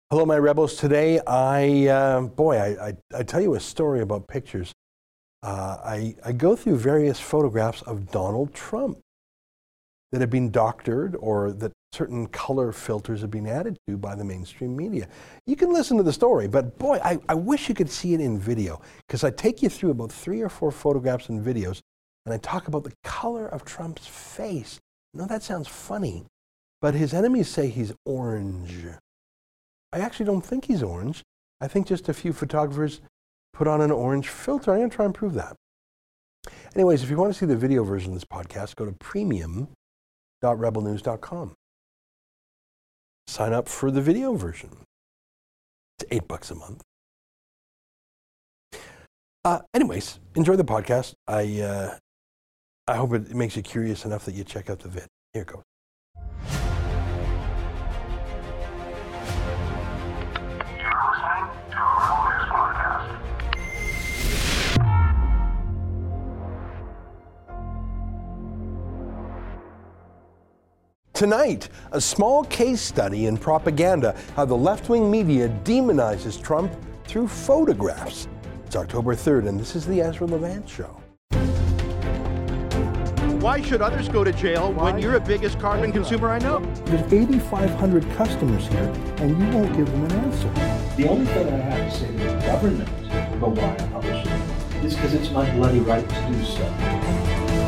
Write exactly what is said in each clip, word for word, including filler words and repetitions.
Hello, my rebels. Today, I, uh, boy, I, I, I tell you a story about pictures. Uh, I, I go through various photographs of Donald Trump that have been doctored or that certain color filters have been added to by the mainstream media. You can listen to the story, but boy, I, I wish you could see it in video, because I take you through about three or four photographs and videos, and I talk about the color of Trump's face. I know that sounds funny, but his enemies say he's orange. I actually don't think he's orange. I think just a few photographers put on an orange filter. I'm going to try and prove that. Anyways, if you want to see the video version of this podcast, go to premium dot rebel news dot com. Sign up for the video version. It's eight bucks a month. Uh, anyways, enjoy the podcast. I, uh, I hope it makes you curious enough that you check out the vid. Here it goes. Tonight, a small case study in propaganda, how the left-wing media demonizes Trump through photographs. It's October third, and this is the Ezra Levant Show. Why should others go to jail Why? when you're the biggest carbon consumer I know? There's eighty-five hundred customers here, and you won't give them an answer. The only thing I have to say to the government about why I publish it is because it's my bloody right to do so.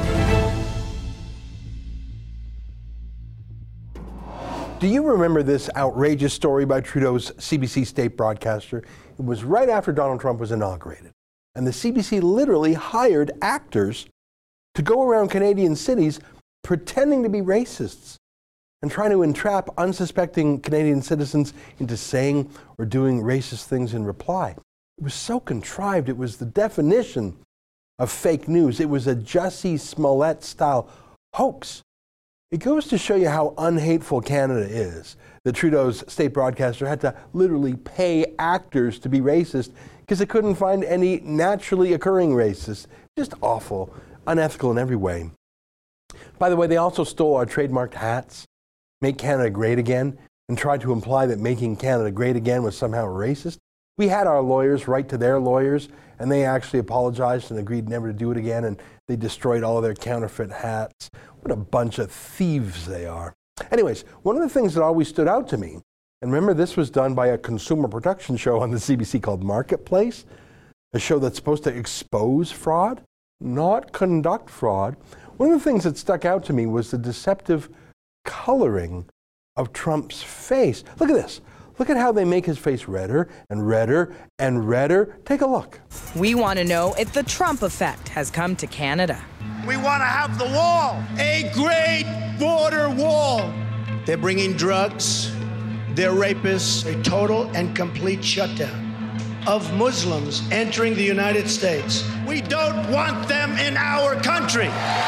Do you remember this outrageous story by Trudeau's C B C state broadcaster? It was right after Donald Trump was inaugurated. And the C B C literally hired actors to go around Canadian cities pretending to be racists and trying to entrap unsuspecting Canadian citizens into saying or doing racist things in reply. It was so contrived. It was the definition of fake news. It was a Jussie Smollett-style hoax. It goes to show you how unhateful Canada is, that Trudeau's state broadcaster had to literally pay actors to be racist because it couldn't find any naturally occurring racists. Just awful, unethical in every way. By the way, they also stole our trademarked hats, Make Canada Great Again, and tried to imply that making Canada great again was somehow racist. We had our lawyers write to their lawyers, and they actually apologized and agreed never to do it again, and they destroyed all of their counterfeit hats. What a bunch of thieves they are. Anyways, one of the things that always stood out to me, and remember this was done by a consumer production show on the C B C called Marketplace, a show that's supposed to expose fraud, not conduct fraud. One of the things that stuck out to me was the deceptive coloring of Trump's face. Look at this. Look at how they make his face redder and redder and redder. Take a look. We want to know if the Trump effect has come to Canada. We want to have the wall, a great border wall. They're bringing drugs, they're rapists, a total and complete shutdown of Muslims entering the United States. We don't want them in our country.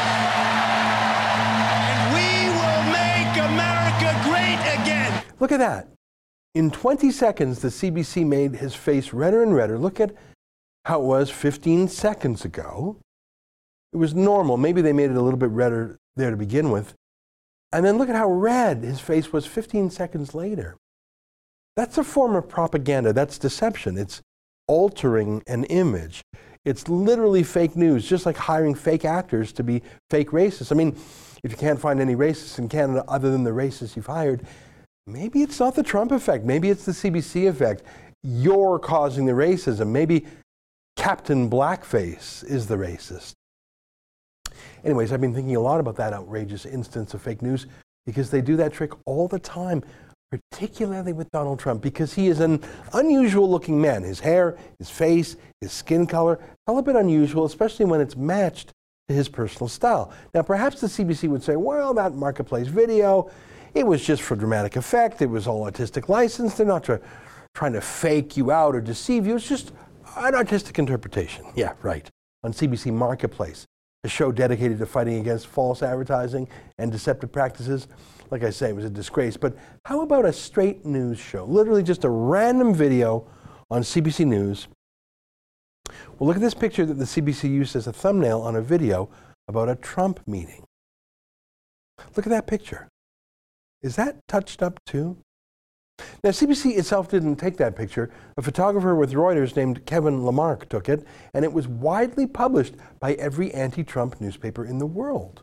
And we will make America great again. Look at that. In twenty seconds, the C B C made his face redder and redder. Look at how it was fifteen seconds ago. It was normal. Maybe they made it a little bit redder there to begin with. And then look at how red his face was fifteen seconds later. That's a form of propaganda. That's deception. It's altering an image. It's literally fake news, just like hiring fake actors to be fake racists. I mean, if you can't find any racists in Canada other than the racists you've hired, maybe it's not the Trump effect. Maybe it's the C B C effect. You're causing the racism. Maybe Captain Blackface is the racist. Anyways, I've been thinking a lot about that outrageous instance of fake news because they do that trick all the time, particularly with Donald Trump, because he is an unusual looking man. His hair, his face, his skin color, all a bit unusual, especially when it's matched to his personal style. Now, perhaps the C B C would say, well, that Marketplace video, it was just for dramatic effect. It was all artistic license. They're not try, trying to fake you out or deceive you. It's just an artistic interpretation. Yeah, right. On C B C Marketplace, a show dedicated to fighting against false advertising and deceptive practices. Like I say, it was a disgrace. But how about a straight news show? Literally just a random video on C B C News. Well, look at this picture that the C B C used as a thumbnail on a video about a Trump meeting. Look at that picture. Is that touched up too? Now, C B C itself didn't take that picture. A photographer with Reuters named Kevin Lamarck took it, and it was widely published by every anti-Trump newspaper in the world.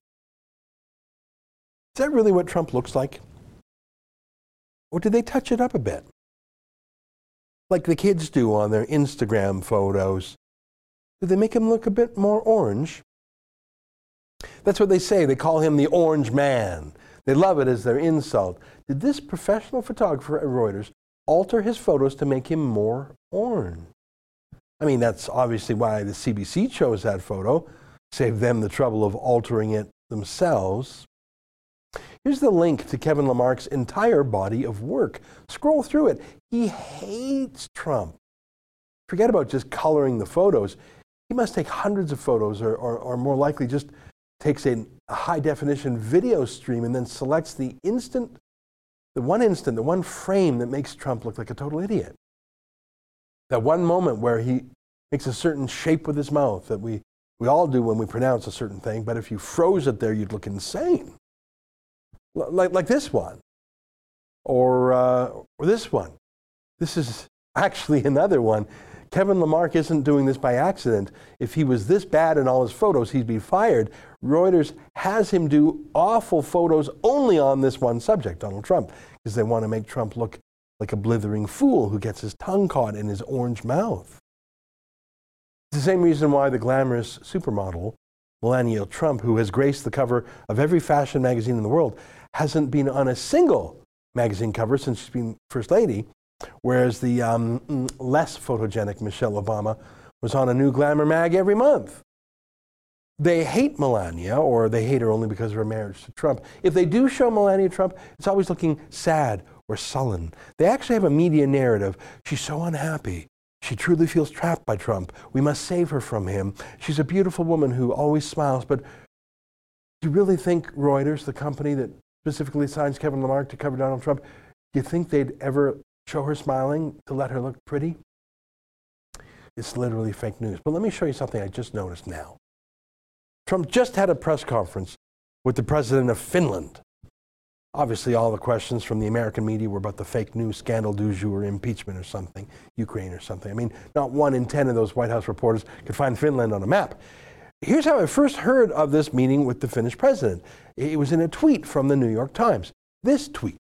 Is that really what Trump looks like? Or did they touch it up a bit? Like the kids do on their Instagram photos. Did they make him look a bit more orange? That's what they say. They call him the Orange Man. They love it as their insult. Did this professional photographer at Reuters alter his photos to make him more orange? I mean, that's obviously why the C B C chose that photo, saved them the trouble of altering it themselves. Here's the link to Kevin Lamarck's entire body of work. Scroll through it. He hates Trump. Forget about just coloring the photos. He must take hundreds of photos, or, or, or more likely just takes a, a high-definition video stream and then selects the instant, the one instant, the one frame that makes Trump look like a total idiot. That one moment where he makes a certain shape with his mouth that we, we all do when we pronounce a certain thing, but if you froze it there, you'd look insane. L- like, like this one, or, uh, or this one. This is actually another one. Kevin Lamarck isn't doing this by accident. If he was this bad in all his photos, he'd be fired. Reuters has him do awful photos only on this one subject, Donald Trump, because they want to make Trump look like a blithering fool who gets his tongue caught in his orange mouth. It's the same reason why the glamorous supermodel, Melania Trump, who has graced the cover of every fashion magazine in the world, hasn't been on a single magazine cover since she's been First Lady, whereas the um, less photogenic Michelle Obama was on a new glamour mag every month. They hate Melania, or they hate her only because of her marriage to Trump. If they do show Melania Trump, it's always looking sad or sullen. They actually have a media narrative. She's so unhappy. She truly feels trapped by Trump. We must save her from him. She's a beautiful woman who always smiles. But do you really think Reuters, the company that specifically signs Kevin Lamarck to cover Donald Trump, do you think they'd ever show her smiling to let her look pretty? It's literally fake news. But let me show you something I just noticed now. Trump just had a press conference with the president of Finland. Obviously, all the questions from the American media were about the fake news scandal du jour, impeachment or something, Ukraine or something. I mean, not one in ten of those White House reporters could find Finland on a map. Here's how I first heard of this meeting with the Finnish president. It was in a tweet from the New York Times. This tweet.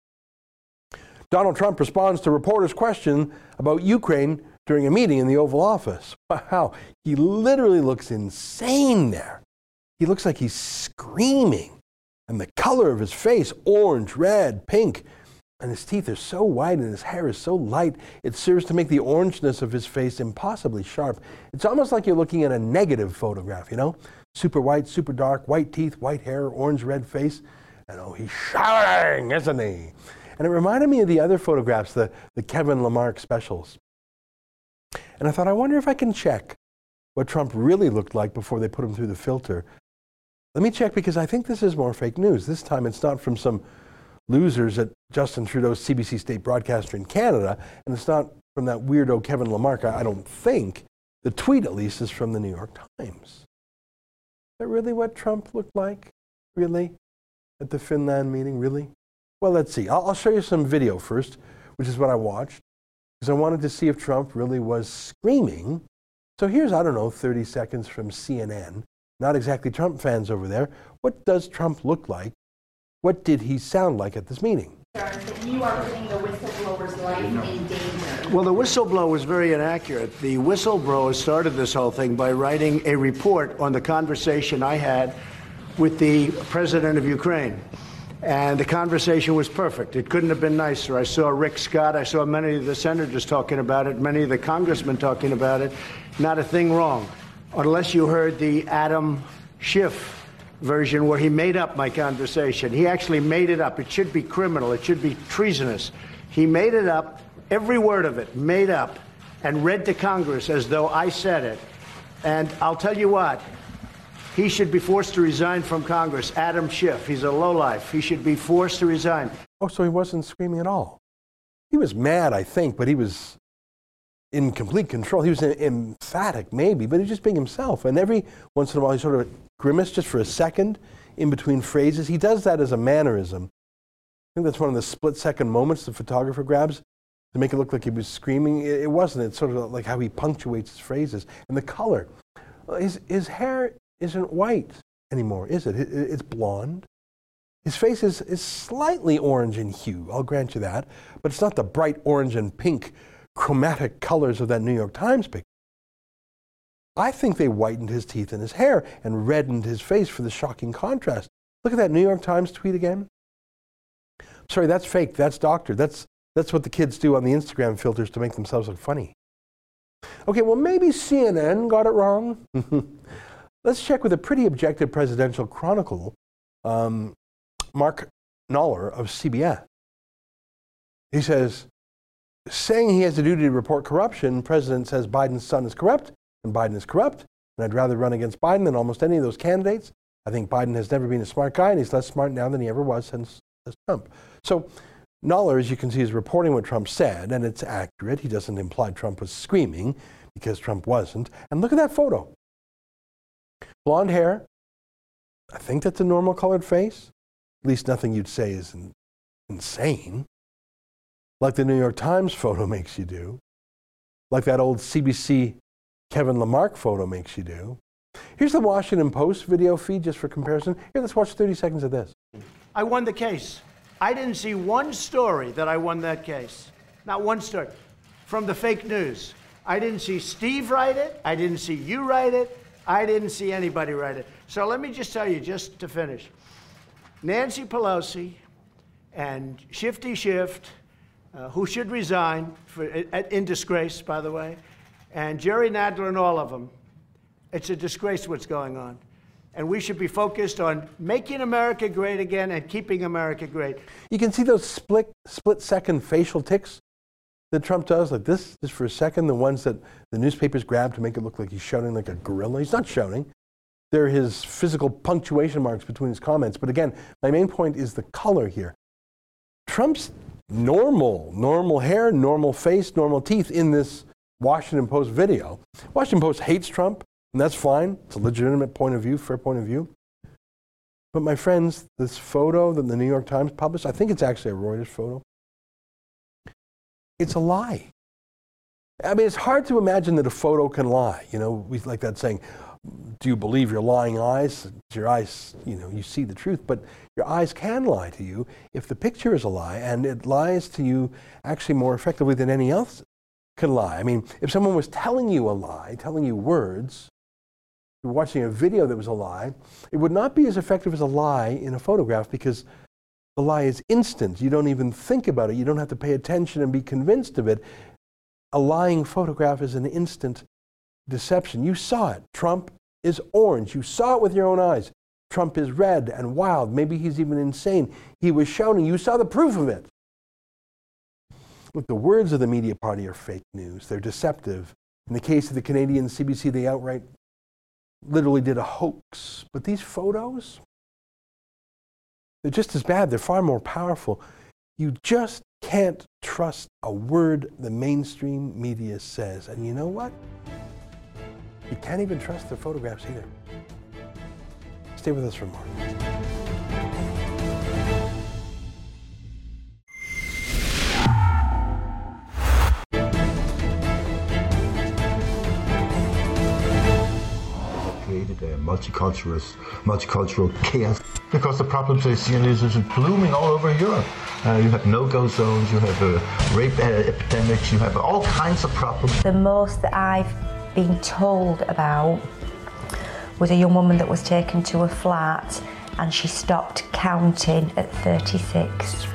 Donald Trump responds to reporters' question about Ukraine during a meeting in the Oval Office. Wow, he literally looks insane there. He looks like he's screaming. And the color of his face, orange, red, pink, and his teeth are so white and his hair is so light, it serves to make the orangeness of his face impossibly sharp. It's almost like you're looking at a negative photograph, you know? Super white, super dark, white teeth, white hair, orange, red face. And oh, he's shouting, isn't he? And it reminded me of the other photographs, the, the Kevin Lamarck specials. And I thought, I wonder if I can check what Trump really looked like before they put him through the filter. Let me check, because I think this is more fake news. This time it's not from some losers at Justin Trudeau's C B C state broadcaster in Canada, and it's not from that weirdo Kevin Lamarck, I don't think. The tweet, at least, is from the New York Times. Is that really what Trump looked like? Really? At the Finland meeting? Really? Well, let's see. I'll, I'll show you some video first, which is what I watched, because I wanted to see if Trump really was screaming. So here's, I don't know, thirty seconds from C N N. Not exactly Trump fans over there. What does Trump look like? What did he sound like at this meeting? You are putting the whistleblower's life in danger. Well, the whistleblower was very inaccurate. The whistleblower started this whole thing by writing a report on the conversation I had with the president of Ukraine. And the conversation was perfect. It couldn't have been nicer. I saw Rick Scott. I saw many of the senators talking about it, many of the congressmen talking about it. Not a thing wrong. Unless you heard the Adam Schiff version where he made up my conversation. He actually made it up. It should be criminal. It should be treasonous. He made it up, every word of it, made up, and read to Congress as though I said it. And I'll tell you what, he should be forced to resign from Congress. Adam Schiff, he's a lowlife. He should be forced to resign. Oh, so he wasn't screaming at all. He was mad, I think, but he was in complete control. He was emphatic, maybe, but he was just being himself. And every once in a while, he sort of grimaced just for a second in between phrases. He does that as a mannerism. think that's one of the split-second moments the photographer grabs to make it look like he was screaming. It, it wasn't. It's sort of like how he punctuates his phrases. And the color. His, his hair isn't white anymore, is it? it? It's blonde. His face is, is slightly orange in hue, I'll grant you that, but it's not the bright orange and pink chromatic colors of that New York Times picture. I think they whitened his teeth and his hair and reddened his face for the shocking contrast. Look at that New York Times tweet again. Sorry, that's fake. That's doctored. That's, that's what the kids do on the Instagram filters to make themselves look funny. Okay, well, maybe C N N got it wrong. Let's check with a pretty objective presidential chronicle, um, Mark Knoller of C B S. He says, saying he has a duty to report corruption, President says Biden's son is corrupt, and Biden is corrupt, and I'd rather run against Biden than almost any of those candidates. I think Biden has never been a smart guy, and he's less smart now than he ever was since, since Trump. So Knoller, as you can see, is reporting what Trump said, and it's accurate. He doesn't imply Trump was screaming, because Trump wasn't. And look at that photo. Blonde hair. I think that's a normal colored face. At least nothing you'd say is in, insane. Like the New York Times photo makes you do. Like that old C B C Kevin Lamarck photo makes you do. Here's the Washington Post video feed just for comparison. Here, let's watch thirty seconds of this. I won the case. I didn't see one story that I won that case. Not one story. From the fake news. I didn't see Steve write it. I didn't see you write it. I didn't see anybody write it. So let me just tell you, just to finish. Nancy Pelosi and Shifty Shift, uh, who should resign, for, in disgrace, by the way, and Jerry Nadler and all of them, it's a disgrace what's going on. And we should be focused on making America great again and keeping America great. You can see those split, split-second facial tics that Trump does, like this, just for a second, the ones that the newspapers grab to make it look like he's shouting like a gorilla. He's not shouting. They're his physical punctuation marks between his comments. But again, my main point is the color here. Trump's normal, normal hair, normal face, normal teeth in this Washington Post video. Washington Post hates Trump, and that's fine. It's a legitimate point of view, fair point of view. But my friends, this photo that the New York Times published, I think it's actually a Reuters photo. It's a lie. I mean, it's hard to imagine that a photo can lie. You know, we like that saying, do you believe your lying eyes? Your eyes, you know, you see the truth, but your eyes can lie to you if the picture is a lie, and it lies to you actually more effectively than any else can lie. I mean, if someone was telling you a lie, telling you words, you're watching a video that was a lie, it would not be as effective as a lie in a photograph because the lie is instant. You don't even think about it. You don't have to pay attention and be convinced of it. A lying photograph is an instant deception. You saw it. Trump is orange. You saw it with your own eyes. Trump is red and wild. Maybe he's even insane. He was shouting. You saw the proof of it. Look, the words of the media party are fake news. They're deceptive. In the case of the Canadian C B C, they outright literally did a hoax. But these photos, they're just as bad. They're far more powerful. You just can't trust a word the mainstream media says. And you know what? You can't even trust their photographs either. Stay with us for more. Created a multicultural, multicultural chaos because the problems they see is is blooming all over Europe. Uh, you have no-go zones, you have uh, rape uh, epidemics, you have all kinds of problems. The most that I've been told about was a young woman that was taken to a flat and she stopped counting at thirty-six.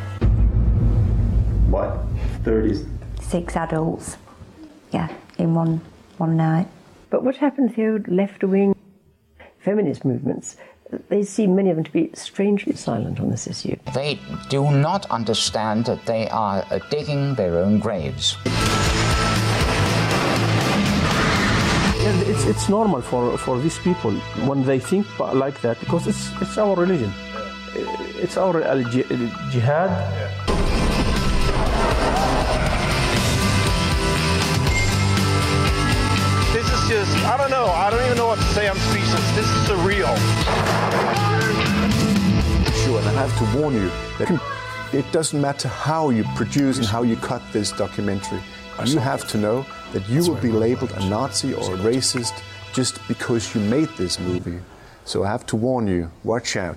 What? thirty? Six adults, yeah, in one one night. But what happens here, left-wing feminist movements, they seem, many of them, to be strangely silent on this issue. They do not understand that they are uh, digging their own graves. It's, it's normal for, for these people when they think like that because it's, it's our religion. It's our uh, jihad. This is just, I don't know, I don't even know what to say, I'm speechless. This is surreal. Sure, and I have to warn you that It doesn't matter how you produce and how you cut this documentary. You have to know that you will be labeled a Nazi or a racist just because you made this movie. So I have to warn you, watch out.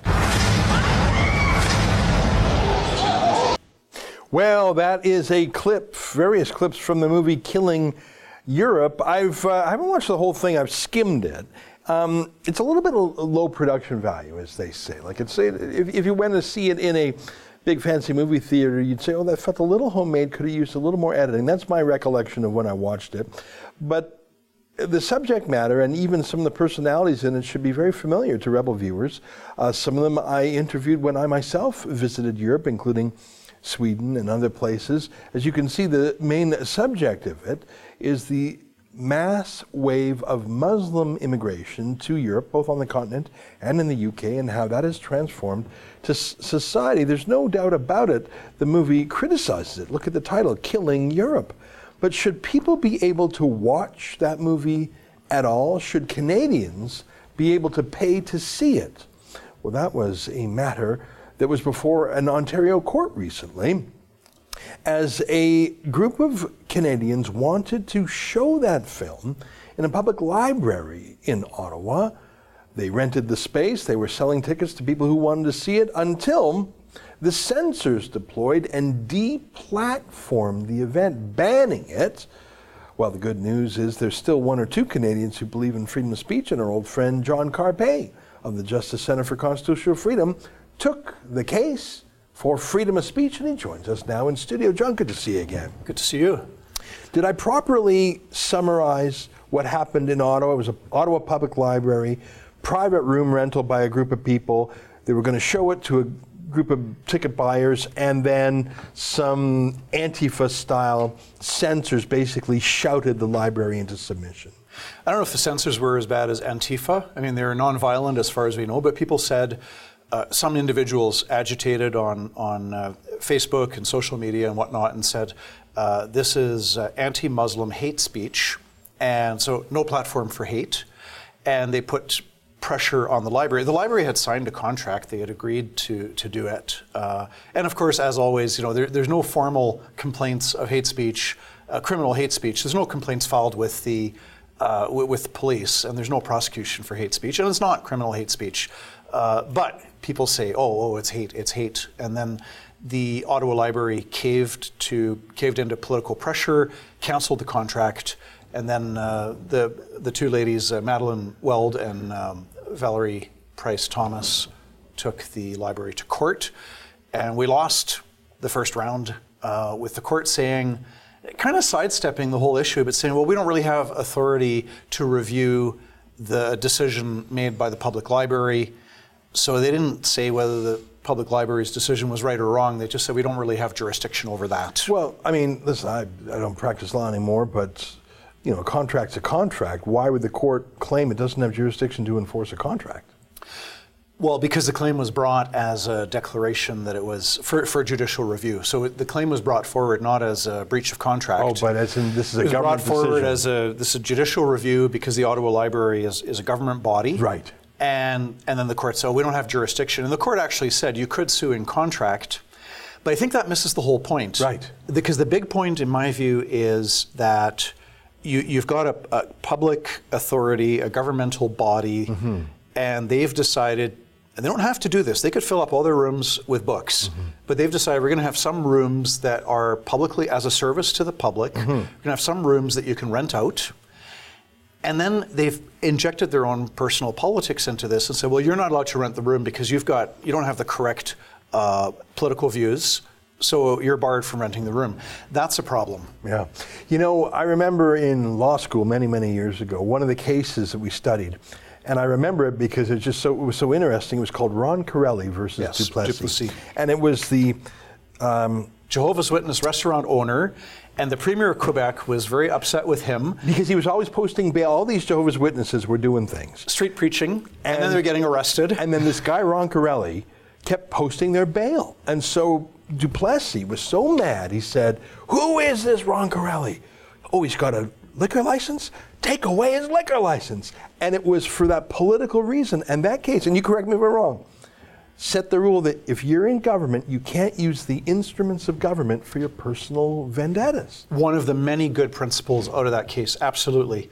Well, that is a clip, various clips from the movie Killing Europe. I've, uh, I haven't watched the whole thing, I've skimmed it. Um, it's a little bit of low production value, as they say. Like it's, if, if you went to see it in a big fancy movie theater, you'd say, oh, that felt a little homemade, could have used a little more editing. That's my recollection of when I watched it. But the subject matter and even some of the personalities in it should be very familiar to Rebel viewers. Uh, some of them I interviewed when I myself visited Europe, including Sweden and other places. As you can see, the main subject of it is the mass wave of Muslim immigration to Europe, both on the continent and in the U K, and how that has transformed to society. There's no doubt about it. The movie criticizes it. Look at the title, Killing Europe. But should people be able to watch that movie at all? Should Canadians be able to pay to see it? Well, that was a matter that was before an Ontario court recently, as a group of Canadians wanted to show that film in a public library in Ottawa. They rented the space, they were selling tickets to people who wanted to see it until the censors deployed and deplatformed the event, banning it. Well, the good news is there's still one or two Canadians who believe in freedom of speech, and our old friend John Carpay of the Justice Center for Constitutional Freedom took the case for freedom of speech, and he joins us now in studio. John, good to see you again. Good to see you. Did I properly summarize what happened in Ottawa? It was an Ottawa Public Library, private room rental by a group of people. They were going to show it to a group of ticket buyers, and then some Antifa-style censors basically shouted the library into submission. I don't know if the censors were as bad as Antifa. I mean, they were nonviolent as far as we know, but people said, Uh, some individuals agitated on, on uh, Facebook and social media and whatnot and said, uh, this is uh, anti-Muslim hate speech, and so no platform for hate. And they put pressure on the library. The library had signed a contract. They had agreed to, to do it. Uh, and of course, as always, you know, there, there's no formal complaints of hate speech, uh, criminal hate speech. There's no complaints filed with the, uh, with the police, and there's no prosecution for hate speech, and it's not criminal hate speech. Uh, but people say, oh, oh, it's hate, it's hate. And then the Ottawa Library caved to caved into political pressure, canceled the contract, and then uh, the the two ladies, uh, Madeleine Weld and um, Valerie Price Thomas, took the library to court, and we lost the first round uh, with the court saying, kind of sidestepping the whole issue, but saying, well, we don't really have authority to review the decision made by the public library. So they didn't say whether the public library's decision was right or wrong. They just said we don't really have jurisdiction over that. Well, I mean, listen, I, I don't practice law anymore, but you know, a contract's a contract. Why would the court claim it doesn't have jurisdiction to enforce a contract? Well, because the claim was brought as a declaration that it was for, for judicial review. So it, the claim was brought forward not as a breach of contract. Oh, but as in this is a it was government brought forward decision. as a this is a judicial review because the Ottawa Library is, is a government body. Right. And and then the court said, oh, we don't have jurisdiction. And the court actually said you could sue in contract. But I think that misses the whole point. Right. Because the big point, in my view, is that you, you've got a, a public authority, a governmental body, mm-hmm. and they've decided, and they don't have to do this, they could fill up all their rooms with books, mm-hmm. but they've decided we're going to have some rooms that are publicly as a service to the public. Mm-hmm. We're going to have some rooms that you can rent out. And then they've injected their own personal politics into this and said, well, you're not allowed to rent the room because you've got, you don't have the correct uh, political views, so you're barred from renting the room. That's a problem. Yeah. You know, I remember in law school many, many years ago, one of the cases that we studied, and I remember it because it just so it was so interesting. It was called Ron Corelli versus yes, du Plessis. Duplessis. And it was the um, Jehovah's Witness restaurant owner, and the Premier of Quebec was very upset with him. Because he was always posting bail. All these Jehovah's Witnesses were doing things. Street preaching, and, and then they were getting arrested. And then this guy, Ron Corelli, kept posting their bail. And so du Plessis was so mad, he said, who is this Ron Corelli? Oh, he's got a liquor license? Take away his liquor license. And it was for that political reason. And that case, and you correct me if I'm wrong, set the rule that if you're in government, you can't use the instruments of government for your personal vendettas. One of the many good principles out of that case, absolutely.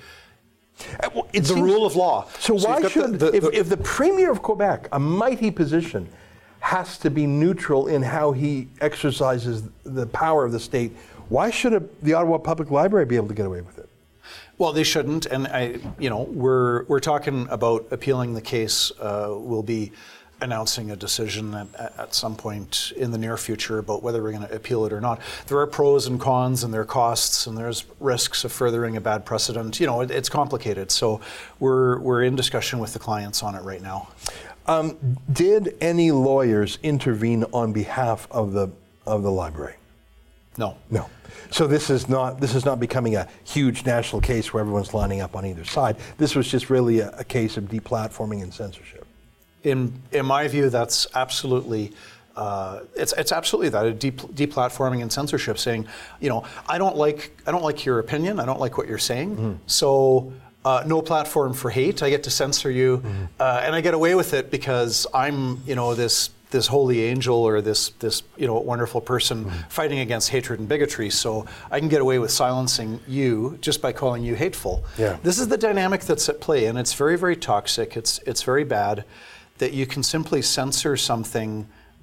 Uh, well, it the seems, rule of law. So, so why should, the, the, if, the, if the Premier of Quebec, a mighty position, has to be neutral in how he exercises the power of the state, why should a, the Ottawa Public Library be able to get away with it? Well, they shouldn't, and I, you know, we're we're talking about appealing the case. Uh, we'll be announcing a decision at, at some point in the near future about whether we're going to appeal it or not. There are pros and cons, and there are costs, and there's risks of furthering a bad precedent. You know, it, it's complicated. So we're we're in discussion with the clients on it right now. Um, did any lawyers intervene on behalf of the of the library? No. No. So this is not this is not becoming a huge national case where everyone's lining up on either side. This was just really a, a case of deplatforming and censorship. In in my view, that's absolutely uh, it's it's absolutely that a de- deplatforming and censorship. Saying, you know, I don't like I don't like your opinion. I don't like what you're saying. Mm-hmm. So uh, no platform for hate. I get to censor you, mm-hmm. uh, and I get away with it because I'm you know this. this holy angel or this this you know wonderful person mm-hmm. fighting against hatred and bigotry, so I can get away with silencing you just by calling you hateful. Yeah. This is the dynamic that's at play, and it's very, very toxic. It's it's very bad that you can simply censor something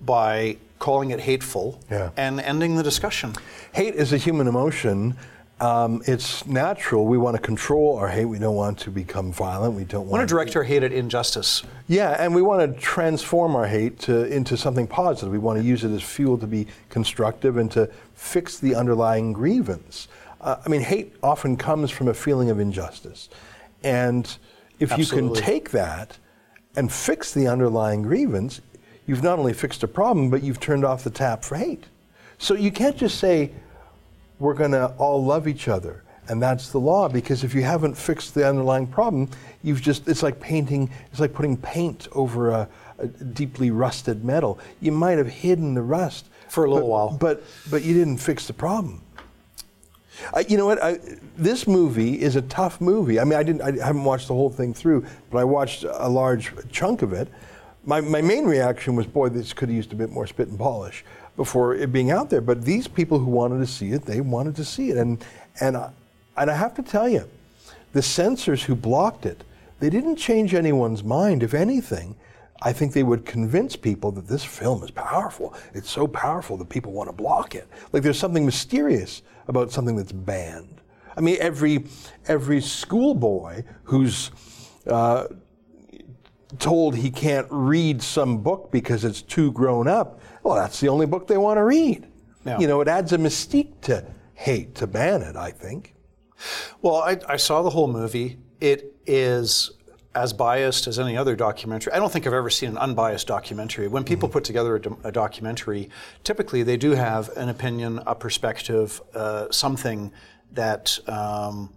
by calling it hateful yeah. and ending the discussion. Hate is a human emotion. Um, it's natural. We want to control our hate. We don't want to become violent. We don't We want want to direct our hate at injustice. Yeah, and we want to transform our hate to, into something positive. We want to use it as fuel to be constructive and to fix the underlying grievance. Uh, I mean, hate often comes from a feeling of injustice. And if Absolutely. you can take that and fix the underlying grievance, you've not only fixed a problem, but you've turned off the tap for hate. So you can't just say, we're going to all love each other, and that's the law, because if you haven't fixed the underlying problem, you've just, it's like painting, it's like putting paint over a, a deeply rusted metal. You might have hidden the rust for a little but, while, but but you didn't fix the problem. I, you know what? I, this movie is a tough movie. I mean, I didn't, I haven't watched the whole thing through, but I watched a large chunk of it. My my main reaction was, boy, this could have used a bit more spit and polish before it being out there. But these people who wanted to see it, they wanted to see it. And and I, and I have to tell you, the censors who blocked it, they didn't change anyone's mind. If anything, I think they would convince people that this film is powerful. It's so powerful that people want to block it. Like there's something mysterious about something that's banned. I mean, every every schoolboy who's uh, told he can't read some book because it's too grown up, well, that's the only book they want to read. Yeah. You know, it adds a mystique to hate to ban it, I think. Well, I, I saw the whole movie. It is as biased as any other documentary. I don't think I've ever seen an unbiased documentary. When people mm-hmm. put together a, do- a documentary, typically they do have an opinion, a perspective, uh, something that... Um,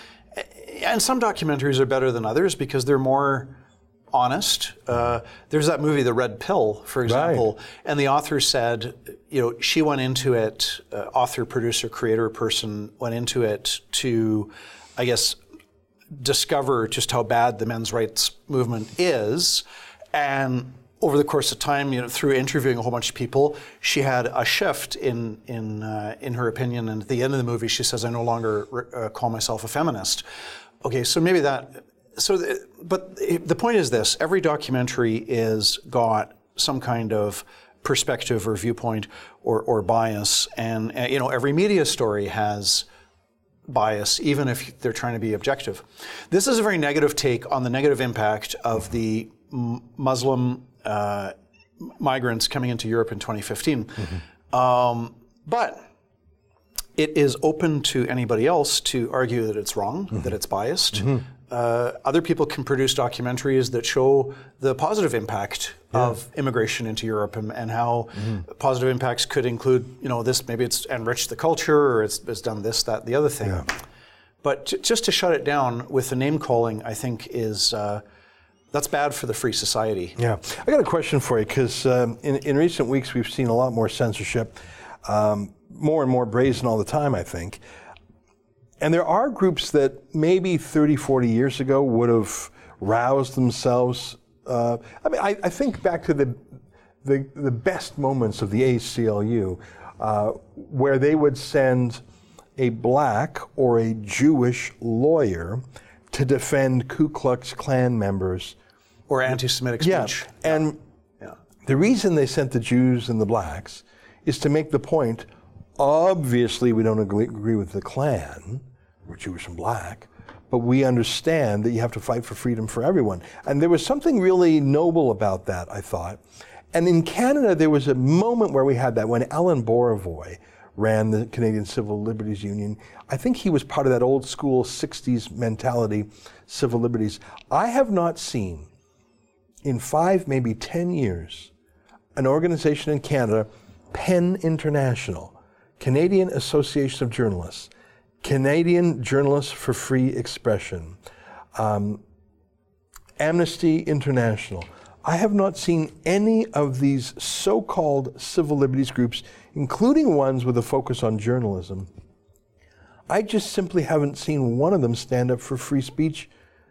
and some documentaries are better than others because they're more honest. Uh, there's that movie, The Red Pill, for example, right. and the author said, you know, she went into it, uh, author, producer, creator person went into it to, I guess, discover just how bad the men's rights movement is. And over the course of time, you know, through interviewing a whole bunch of people, she had a shift in in uh, in her opinion. And at the end of the movie, she says, "I no longer uh, call myself a feminist." Okay, so maybe that. So, the, but the point is this: every documentary is got some kind of perspective or viewpoint or, or bias, and uh, you know, every media story has bias, even if they're trying to be objective. This is a very negative take on the negative impact of the m- Muslim uh, migrants coming into Europe in twenty fifteen. Mm-hmm. Um, but it is open to anybody else to argue that it's wrong, mm-hmm. that it's biased. Mm-hmm. Uh, other people can produce documentaries that show the positive impact yeah. of immigration into Europe and, and how mm-hmm. positive impacts could include, you know, this, maybe it's enriched the culture or it's, it's done this, that, the other thing. Yeah. But t- just to shut it down with the name calling, I think is, uh, that's bad for the free society. Yeah. I got a question for you because um, in, in recent weeks we've seen a lot more censorship, um, more and more brazen all the time, I think. And there are groups that maybe thirty, forty years ago would have roused themselves. Uh, I mean, I, I think back to the the, the best moments of the A C L U, uh, where they would send a black or a Jewish lawyer to defend Ku Klux Klan members. Or anti-Semitic speech. Yeah, and yeah. the reason they sent the Jews and the blacks is to make the point, obviously we don't agree, agree with the Klan, we're Jewish and black, but we understand that you have to fight for freedom for everyone. And there was something really noble about that, I thought. And in Canada, there was a moment where we had that when Alan Borovoy ran the Canadian Civil Liberties Union. I think he was part of that old school sixties mentality, civil liberties. I have not seen in five, maybe ten years, an organization in Canada, PEN International, Canadian Association of Journalists, Canadian Journalists for Free Expression, um, Amnesty International. I have not seen any of these so-called civil liberties groups, including ones with a focus on journalism. I just simply haven't seen one of them stand up for free speech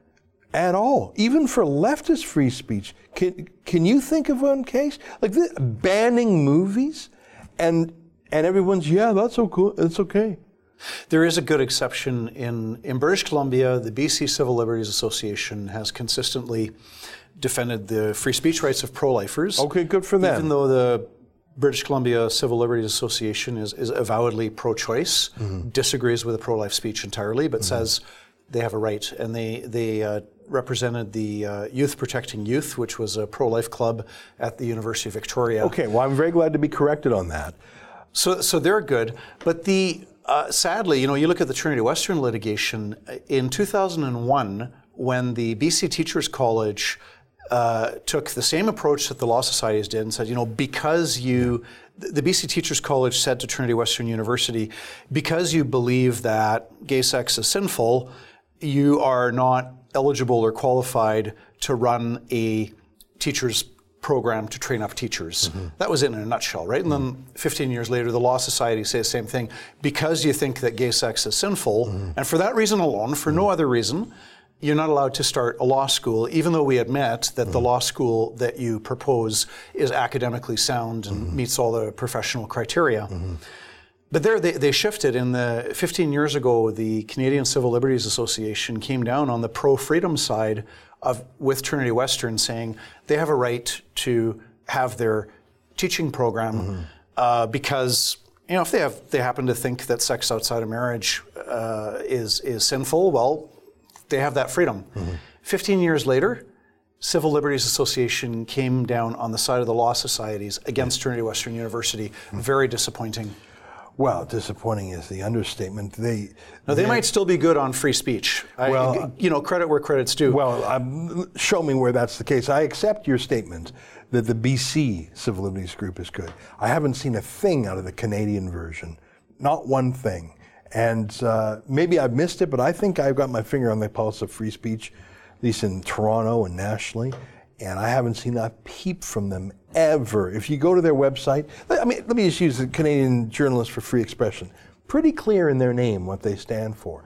at all, even for leftist free speech. Can, can you think of one case? Like this, banning movies, and and everyone's, yeah, that's so cool, it's okay. There is a good exception in, in British Columbia. The B C Civil Liberties Association has consistently defended the free speech rights of pro-lifers. Okay, good for them. Even though the British Columbia Civil Liberties Association is, is avowedly pro-choice, mm-hmm. disagrees with the pro-life speech entirely, but mm-hmm. says they have a right. And they, they uh, represented the uh, Youth Protecting Youth, which was a pro-life club at the University of Victoria. Okay, well, I'm very glad to be corrected on that. So, so they're good. But the uh, sadly, you know, you look at the Trinity Western litigation, in two thousand one, when the B C Teachers College Uh, took the same approach that the Law Societies did and said, you know, because you, the B C Teachers College said to Trinity Western University, because you believe that gay sex is sinful, you are not eligible or qualified to run a teachers program to train up teachers. Mm-hmm. That was it in a nutshell, right? And then fifteen years later, the Law Society says the same thing. Because you think that gay sex is sinful, mm-hmm. and for that reason alone, for mm-hmm. no other reason, you're not allowed to start a law school, even though we admit that mm-hmm. the law school that you propose is academically sound and mm-hmm. meets all the professional criteria. Mm-hmm. But there they, they shifted. In the fifteen years ago, the Canadian Civil Liberties Association came down on the pro-freedom side of with Trinity Western, saying they have a right to have their teaching program mm-hmm. uh, because you know if they have they happen to think that sex outside of marriage uh, is is sinful, well, they have that freedom. Mm-hmm. Fifteen years later, Civil Liberties Association came down on the side of the Law Societies against mm-hmm. Trinity Western University. Mm-hmm. Very disappointing. Well, disappointing is the understatement. They no, they might still be good on free speech. Well, I, you know, credit where credit's due. Well, um, show me where that's the case. I accept your statement that the B C Civil Liberties Group is good. I haven't seen a thing out of the Canadian version, not one thing. And uh, maybe I've missed it, but I think I've got my finger on the pulse of free speech, at least in Toronto and nationally, and I haven't seen a peep from them ever. If you go to their website, I mean, let me just use the Canadian Journalists for Free Expression. Pretty clear in their name what they stand for.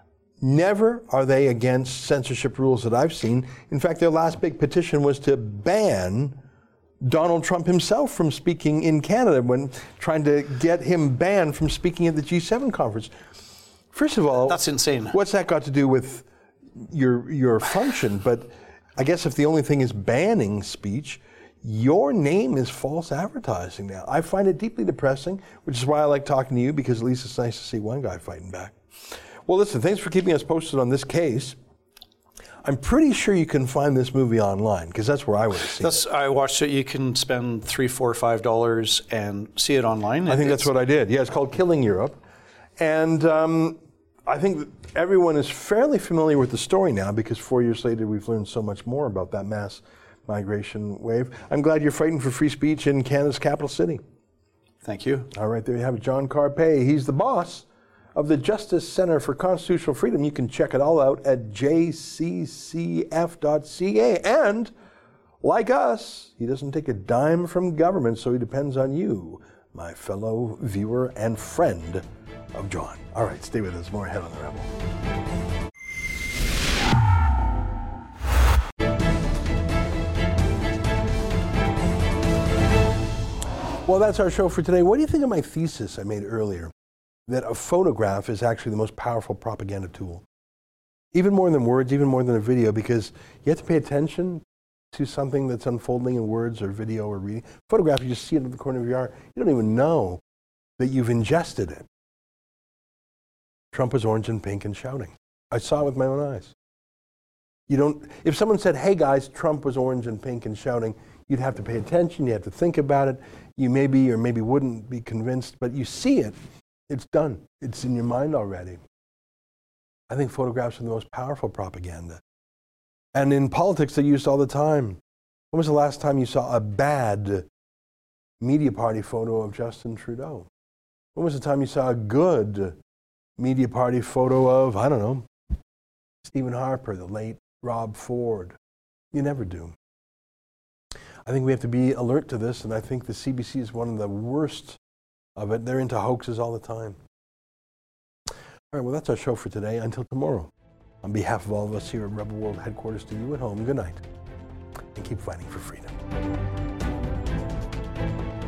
Never are they against censorship rules that I've seen. In fact, their last big petition was to ban Donald Trump himself from speaking in Canada when trying to get him banned from speaking at the G seven conference. First of all, that's insane. What's that got to do with your your function? But I guess if the only thing is banning speech, your name is false advertising now. I find it deeply depressing, which is why I like talking to you, because at least it's nice to see one guy fighting back. Well, listen, thanks for keeping us posted on this case. I'm pretty sure you can find this movie online, because that's where I would have seen that's, it. I watched it. You can spend three, four, five dollars and see it online. I think it's, that's what I did. Yeah, it's called Killing Europe. And um, I think everyone is fairly familiar with the story now, because four years later we've learned so much more about that mass migration wave. I'm glad you're fighting for free speech in Canada's capital city. Thank you. All right, there you have it. John Carpay. He's the boss of the Justice Center for Constitutional Freedom. You can check it all out at j c c f dot c a. And like us, he doesn't take a dime from government, so he depends on you, my fellow viewer and friend of John. All right, stay with us. More ahead on The Rebel. Well, that's our show for today. What do you think of my thesis I made earlier? That a photograph is actually the most powerful propaganda tool. Even more than words, even more than a video, because you have to pay attention to something that's unfolding in words or video or reading. Photograph, you just see it in the corner of your eye. You don't even know that you've ingested it. Trump was orange and pink and shouting. I saw it with my own eyes. You don't, if someone said, hey guys, Trump was orange and pink and shouting, you'd have to pay attention, you have to think about it. You maybe or maybe wouldn't be convinced, but you see it. It's done. It's in your mind already. I think photographs are the most powerful propaganda. And in politics, they're used all the time. When was the last time you saw a bad media party photo of Justin Trudeau? When was the time you saw a good media party photo of, I don't know, Stephen Harper, the late Rob Ford? You never do. I think we have to be alert to this, and I think the C B C is one of the worst of it. They're into hoaxes all the time. All right, well, that's our show for today. Until tomorrow, on behalf of all of us here at Rebel World Headquarters, to you at home, good night, and keep fighting for freedom.